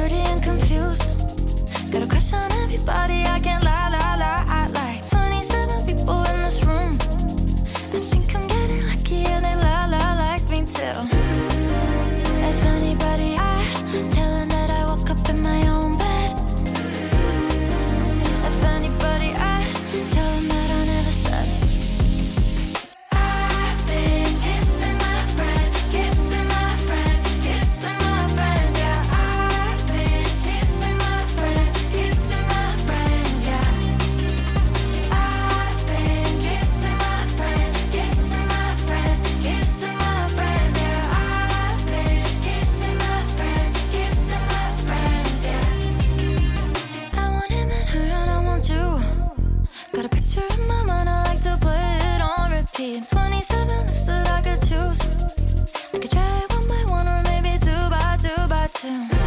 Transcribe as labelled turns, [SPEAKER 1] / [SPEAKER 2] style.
[SPEAKER 1] wordy and confused. Got a crush on everybody, I can't lie. I like 27 people in this room. I think I'm getting lucky and they like me too. If anybody asks, tell them that I woke up in my own bed. If anybody asks, tell them that I never said. I've been kissing my friends, kissing my friends, kissing my friends, yeah. I've been kissing my friends, kissing my friends, yeah. I've been kissing my friends, kissing my friends, kissing my friends, yeah. I've been kissing my friends, kissing my friends, yeah. I want him and her and I want you. Got a picture in my mind, I like to put it on repeat. 27 lips that I could choose. I could try it one by one or maybe two by two.